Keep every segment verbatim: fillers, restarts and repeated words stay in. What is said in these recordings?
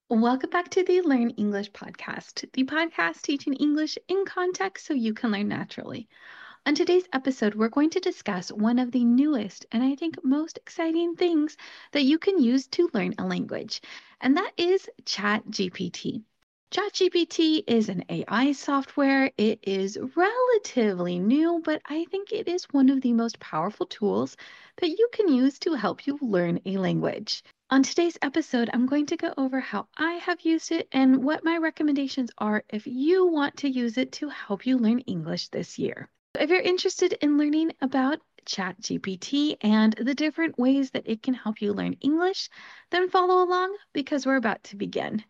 Welcome back to the Learn English podcast, the podcast teaching English in context so you can learn naturally. On today's episode, we're going to discuss one of the newest and I think most exciting things that you can use to learn a language, and that is ChatGPT. ChatGPT is an A I software. It is relatively new, but I think it is one of the most powerful tools that you can use to help you learn a language. On today's episode, I'm going to go over how I have used it and what my recommendations are if you want to use it to help you learn English this year. If you're interested in learning about ChatGPT and the different ways that it can help you learn English, then follow along because we're about to begin.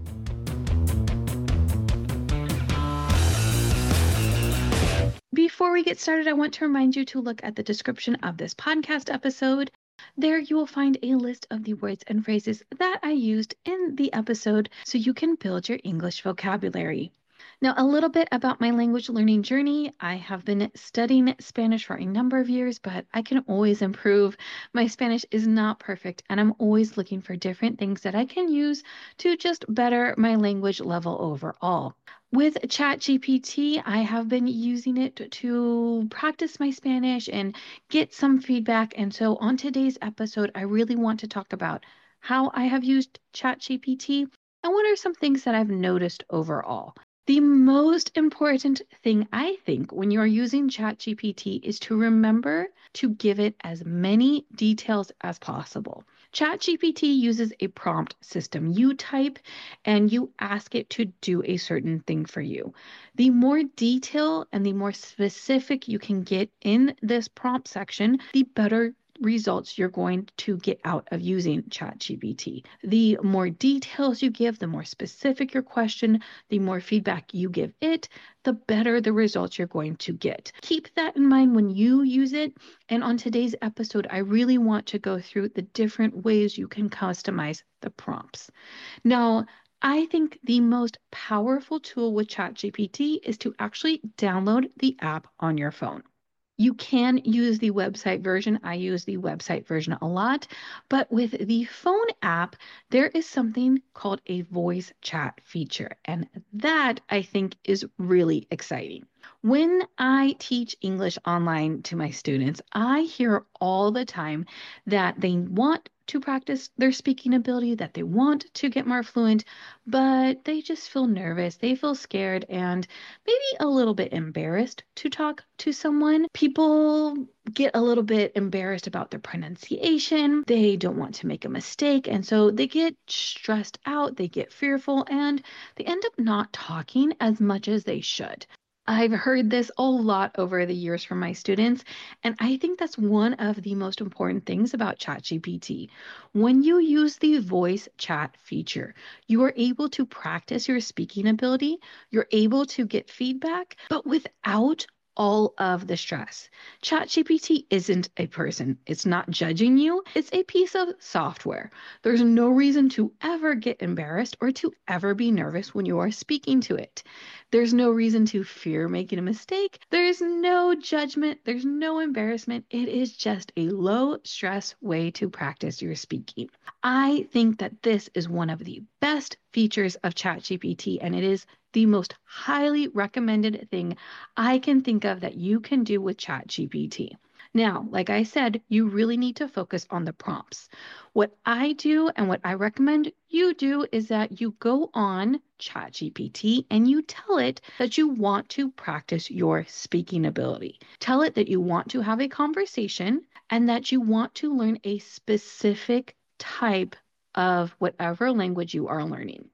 Before we get started, I want to remind you to look at the description of this podcast episode. There you will find a list of the words and phrases that I used in the episode so you can build your English vocabulary. Now, a little bit about my language learning journey. I have been studying Spanish for a number of years, but I can always improve. My Spanish is not perfect, and I'm always looking for different things that I can use to just better my language level overall. With ChatGPT, I have been using it to practice my Spanish and get some feedback. And so on today's episode, I really want to talk about how I have used ChatGPT and what are some things that I've noticed overall. The most important thing I think when you're using ChatGPT is to remember to give it as many details as possible. ChatGPT uses a prompt system. You type and you ask it to do a certain thing for you. The more detail and the more specific you can get in this prompt section, the better results you're going to get out of using ChatGPT. The more details you give, the more specific your question, the more feedback you give it, the better the results you're going to get. Keep that in mind when you use it. And on today's episode, I really want to go through the different ways you can customize the prompts. Now, I think the most powerful tool with ChatGPT is to actually download the app on your phone. You can use the website version. I use the website version a lot. But with the phone app, there is something called a voice chat feature. And that I think is really exciting. When I teach English online to my students, I hear all the time that they want to practice their speaking ability, that they want to get more fluent, but they just feel nervous. They feel scared and maybe a little bit embarrassed to talk to someone. People get a little bit embarrassed about their pronunciation. They don't want to make a mistake. And so they get stressed out, they get fearful, and they end up not talking as much as they should. I've heard this a lot over the years from my students, and I think that's one of the most important things about ChatGPT. When you use the voice chat feature, you are able to practice your speaking ability, you're able to get feedback, but without all of the stress. ChatGPT isn't a person. It's not judging you. It's a piece of software. There's no reason to ever get embarrassed or to ever be nervous when you are speaking to it. There's no reason to fear making a mistake. There's no judgment. There's no embarrassment. It is just a low stress way to practice your speaking. I think that this is one of the best features of ChatGPT, and it is the most highly recommended thing I can think of that you can do with ChatGPT. Now, like I said, you really need to focus on the prompts. What I do and what I recommend you do is that you go on ChatGPT and you tell it that you want to practice your speaking ability. Tell it that you want to have a conversation and that you want to learn a specific type of whatever language you are learning.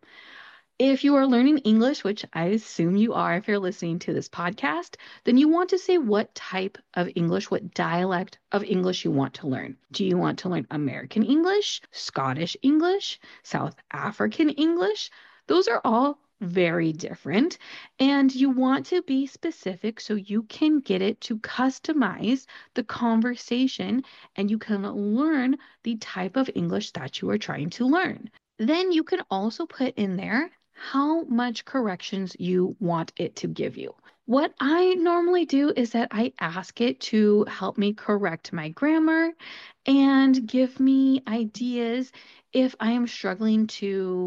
If you are learning English, which I assume you are if you're listening to this podcast, then you want to say what type of English, what dialect of English you want to learn. Do you want to learn American English, Scottish English, South African English? Those are all very different, and you want to be specific so you can get it to customize the conversation and you can learn the type of English that you are trying to learn. Then you can also put in there how much corrections you want it to give you. What I normally do is that I ask it to help me correct my grammar and give me ideas if I am struggling to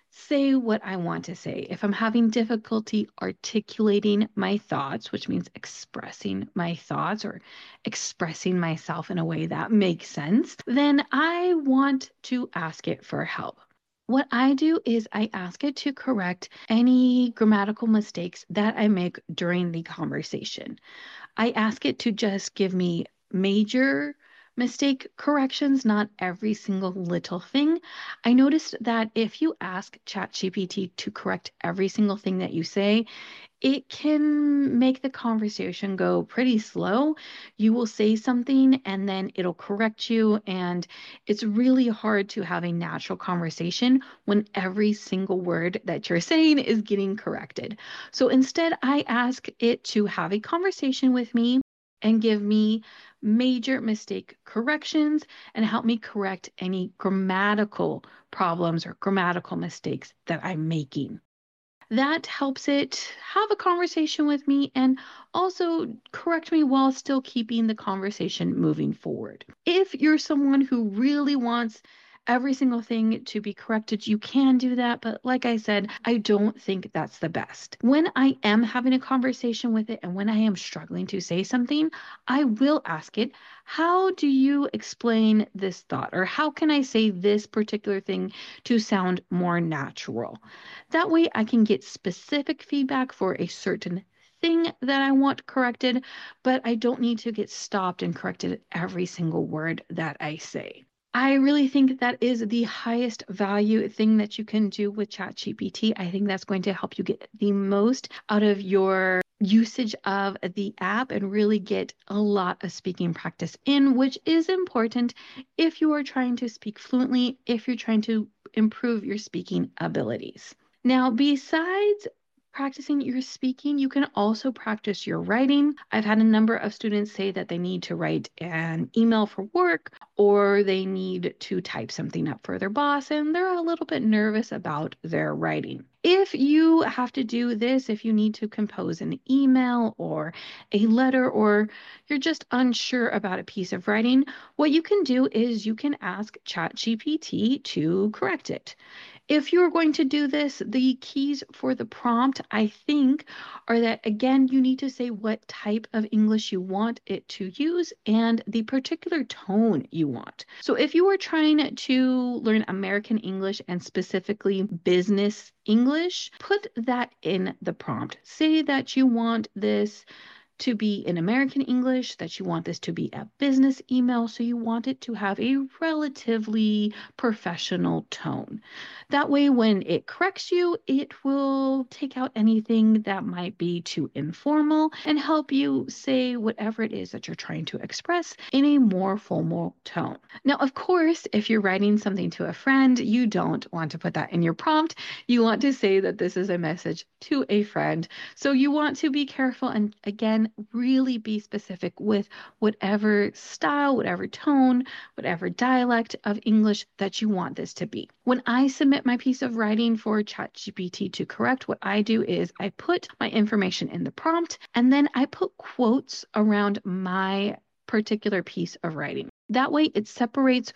say what I want to say. If I'm having difficulty articulating my thoughts, which means expressing my thoughts or expressing myself in a way that makes sense, then I want to ask it for help. What I do is I ask it to correct any grammatical mistakes that I make during the conversation. I ask it to just give me major mistake corrections, not every single little thing. I noticed that if you ask ChatGPT to correct every single thing that you say, it can make the conversation go pretty slow. You will say something and then it'll correct you. And it's really hard to have a natural conversation when every single word that you're saying is getting corrected. So instead, I ask it to have a conversation with me and give me major mistake corrections and help me correct any grammatical problems or grammatical mistakes that I'm making. That helps it have a conversation with me and also correct me while still keeping the conversation moving forward. If you're someone who really wants every single thing to be corrected, you can do that. But like I said, I don't think that's the best. When I am having a conversation with it and when I am struggling to say something, I will ask it, how do you explain this thought? Or how can I say this particular thing to sound more natural? That way I can get specific feedback for a certain thing that I want corrected, but I don't need to get stopped and corrected every single word that I say. I really think that is the highest value thing that you can do with ChatGPT. I think that's going to help you get the most out of your usage of the app and really get a lot of speaking practice in, which is important if you are trying to speak fluently, if you're trying to improve your speaking abilities. Now, besides practicing your speaking, you can also practice your writing. I've had a number of students say that they need to write an email for work or they need to type something up for their boss and they're a little bit nervous about their writing. If you have to do this, if you need to compose an email or a letter or you're just unsure about a piece of writing, what you can do is you can ask ChatGPT to correct it. If you're going to do this, the keys for the prompt, I think, are that, again, you need to say what type of English you want it to use and the particular tone you want. So if you are trying to learn American English and specifically business English, put that in the prompt. Say that you want this to be in American English, that you want this to be a business email, so you want it to have a relatively professional tone. That way, when it corrects you, it will take out anything that might be too informal and help you say whatever it is that you're trying to express in a more formal tone. Now, of course, if you're writing something to a friend, you don't want to put that in your prompt. You want to say that this is a message to a friend. So you want to be careful and, again, really be specific with whatever style, whatever tone, whatever dialect of English that you want this to be. When I submit my piece of writing for ChatGPT to correct, what I do is I put my information in the prompt and then I put quotes around my particular piece of writing. That way it separates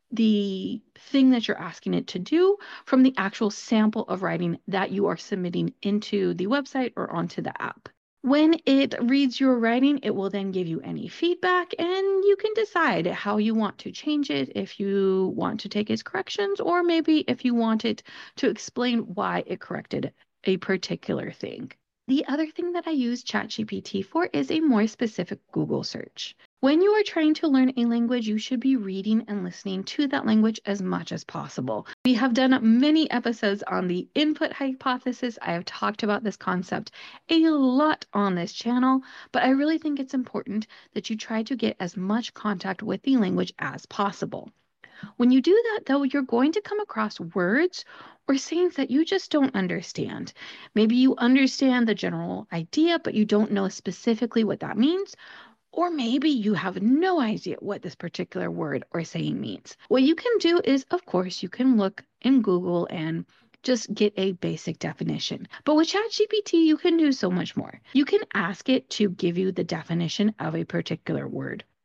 the thing that you're asking it to do from the actual sample of writing that you are submitting into the website or onto the app. When it reads your writing, it will then give you any feedback and you can decide how you want to change it, if you want to take its corrections, or maybe if you want it to explain why it corrected a particular thing. The other thing that I use ChatGPT for is a more specific Google search. When you are trying to learn a language, you should be reading and listening to that language as much as possible. We have done many episodes on the input hypothesis. I have talked about this concept a lot on this channel, but I really think it's important that you try to get as much contact with the language as possible. When you do that, though, you're going to come across words or sayings that you just don't understand. Maybe you understand the general idea, but you don't know specifically what that means. Or maybe you have no idea what this particular word or saying means. What you can do is, of course, you can look in Google and just get a basic definition. But with ChatGPT, you can do so much more. You can ask it to give you the definition of a particular word.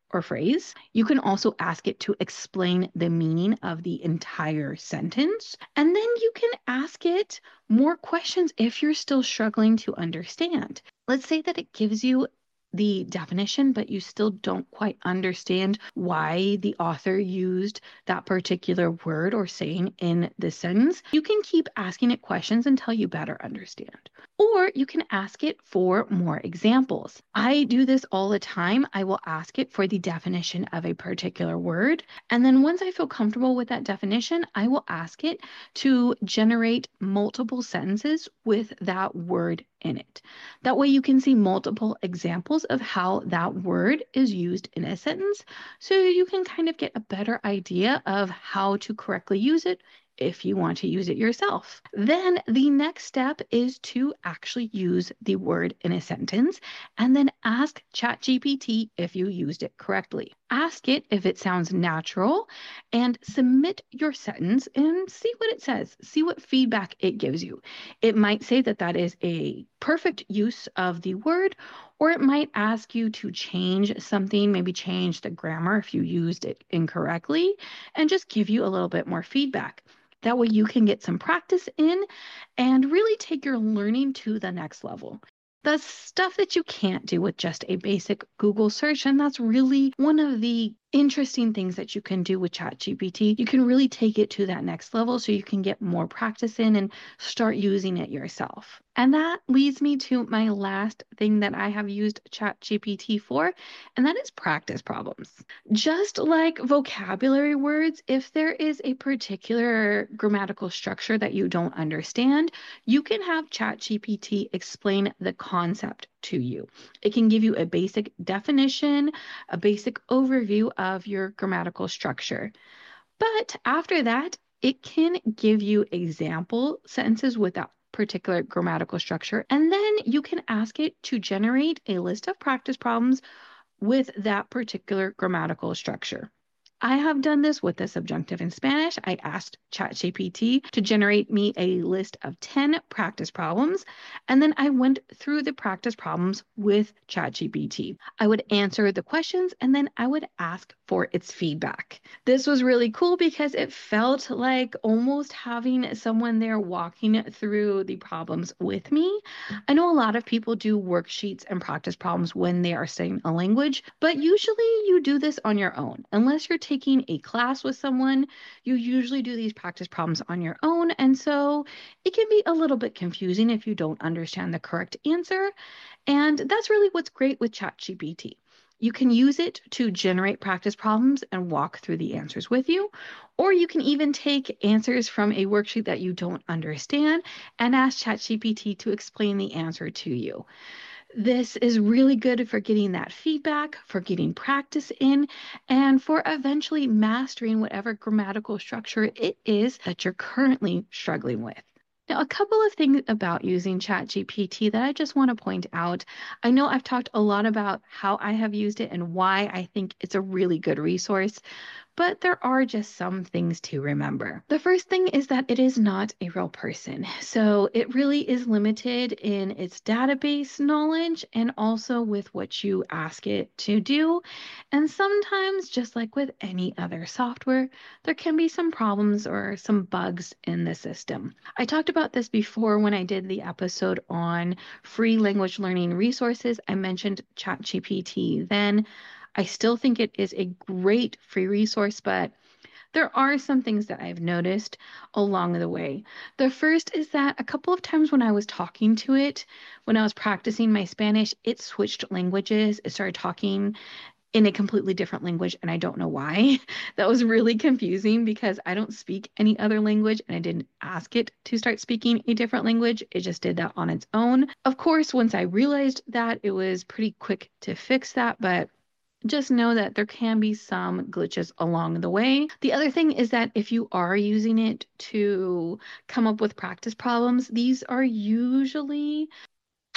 or phrase. You can also ask it to explain the meaning of the entire sentence. And then you can ask it more questions if you're still struggling to understand. Let's say that it gives you the definition, but you still don't quite understand why the author used that particular word or saying in the sentence. You can keep asking it questions until you better understand. Or you can ask it for more examples. I do this all the time. I will ask it for the definition of a particular word. And then once I feel comfortable with that definition, I will ask it to generate multiple sentences with that word in it. That way you can see multiple examples of how that word is used in a sentence, so you can kind of get a better idea of how to correctly use it if you want to use it yourself. Then the next step is to actually use the word in a sentence and then ask ChatGPT if you used it correctly. Ask it if it sounds natural and submit your sentence and see what it says. See what feedback it gives you. It might say that that is a perfect use of the word, or it might ask you to change something, maybe change the grammar if you used it incorrectly, and just give you a little bit more feedback. That way you can get some practice in and really take your learning to the next level. That's stuff that you can't do with just a basic Google search, and that's really one of the interesting things that you can do with ChatGPT. You can really take it to that next level so you can get more practice in and start using it yourself. And that leads me to my last thing that I have used ChatGPT for, and that is practice problems. Just like vocabulary words, if there is a particular grammatical structure that you don't understand, you can have ChatGPT explain the concept to you. It can give you a basic definition, a basic overview of your grammatical structure. But after that, it can give you example sentences with that particular grammatical structure. And then you can ask it to generate a list of practice problems with that particular grammatical structure. I have done this with the subjunctive in Spanish. I asked ChatGPT to generate me a list of ten practice problems, and then I went through the practice problems with ChatGPT. I would answer the questions, and then I would ask for its feedback. This was really cool because it felt like almost having someone there walking through the problems with me. I know a lot of people do worksheets and practice problems when they are studying a language, but usually you do this on your own. Unless you're taking a class with someone, you usually do these practice problems on your own, and so it can be a little bit confusing if you don't understand the correct answer, and that's really what's great with ChatGPT. You can use it to generate practice problems and walk through the answers with you, or you can even take answers from a worksheet that you don't understand and ask ChatGPT to explain the answer to you. This is really good for getting that feedback, for getting practice in, and for eventually mastering whatever grammatical structure it is that you're currently struggling with. Now, a couple of things about using ChatGPT that I just want to point out. I know I've talked a lot about how I have used it and why I think it's a really good resource, but there are just some things to remember. The first thing is that it is not a real person. So it really is limited in its database knowledge and also with what you ask it to do. And sometimes, just like with any other software, there can be some problems or some bugs in the system. I talked about this before when I did the episode on free language learning resources. I mentioned ChatGPT then. I still think it is a great free resource, but there are some things that I've noticed along the way. The first is that a couple of times when I was talking to it, when I was practicing my Spanish, it switched languages. It started talking in a completely different language, and I don't know why. That was really confusing because I don't speak any other language, and I didn't ask it to start speaking a different language. It just did that on its own. Of course, once I realized that, it was pretty quick to fix that, but just know that there can be some glitches along the way. The other thing is that if you are using it to come up with practice problems, these are usually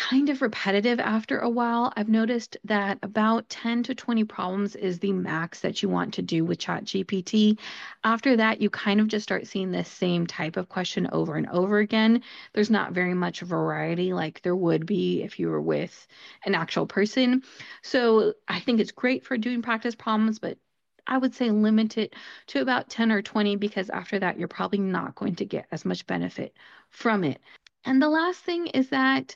kind of repetitive after a while. I've noticed that about ten to twenty problems is the max that you want to do with ChatGPT. After that, you kind of just start seeing the same type of question over and over again. There's not very much variety like there would be if you were with an actual person. So I think it's great for doing practice problems, but I would say limit it to about ten or twenty because after that, you're probably not going to get as much benefit from it. And the last thing is that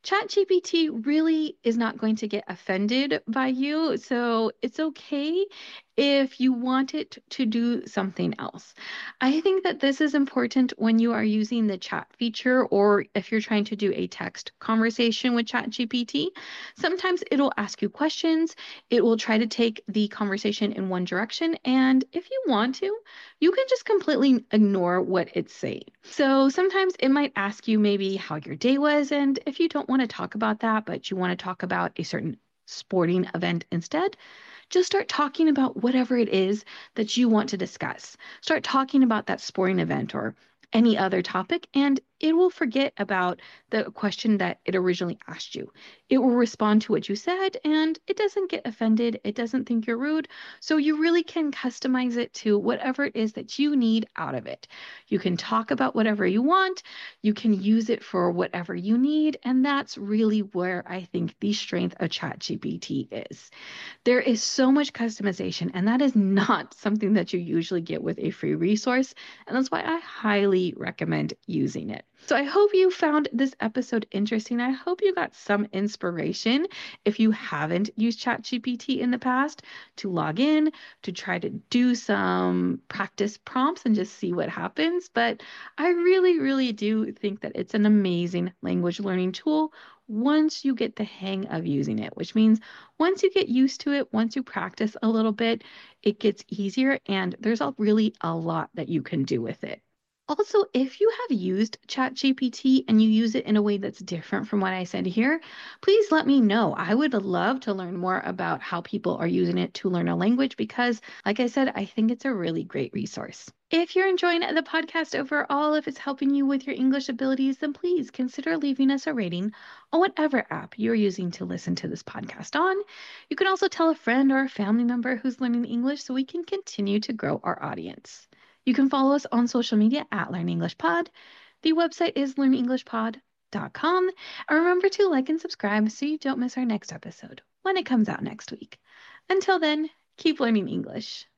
ChatGPT really is not going to get offended by you. So it's okay if you want it to do something else. I think that this is important when you are using the chat feature or if you're trying to do a text conversation with ChatGPT. Sometimes it'll ask you questions, it will try to take the conversation in one direction. And if you want to, you can just completely ignore what it's saying. So sometimes it might ask you maybe how your day was. And if you don't want to talk about that, but you want to talk about a certain sporting event instead, just start talking about whatever it is that you want to discuss. Start talking about that sporting event or any other topic, and it will forget about the question that it originally asked you. It will respond to what you said, and it doesn't get offended. It doesn't think you're rude. So you really can customize it to whatever it is that you need out of it. You can talk about whatever you want. You can use it for whatever you need. And that's really where I think the strength of ChatGPT is. There is so much customization, and that is not something that you usually get with a free resource. And that's why I highly recommend using it. So I hope you found this episode interesting. I hope you got some inspiration if you haven't used ChatGPT in the past to log in, to try to do some practice prompts and just see what happens. But I really, really do think that it's an amazing language learning tool once you get the hang of using it, which means once you get used to it, once you practice a little bit, it gets easier and there's a really a lot that you can do with it. Also, if you have used ChatGPT and you use it in a way that's different from what I said here, please let me know. I would love to learn more about how people are using it to learn a language because, like I said, I think it's a really great resource. If you're enjoying the podcast overall, if it's helping you with your English abilities, then please consider leaving us a rating on whatever app you're using to listen to this podcast on. You can also tell a friend or a family member who's learning English so we can continue to grow our audience. You can follow us on social media at Learn English Pod. The website is learn english pod dot com. And remember to like and subscribe so you don't miss our next episode when it comes out next week. Until then, keep learning English.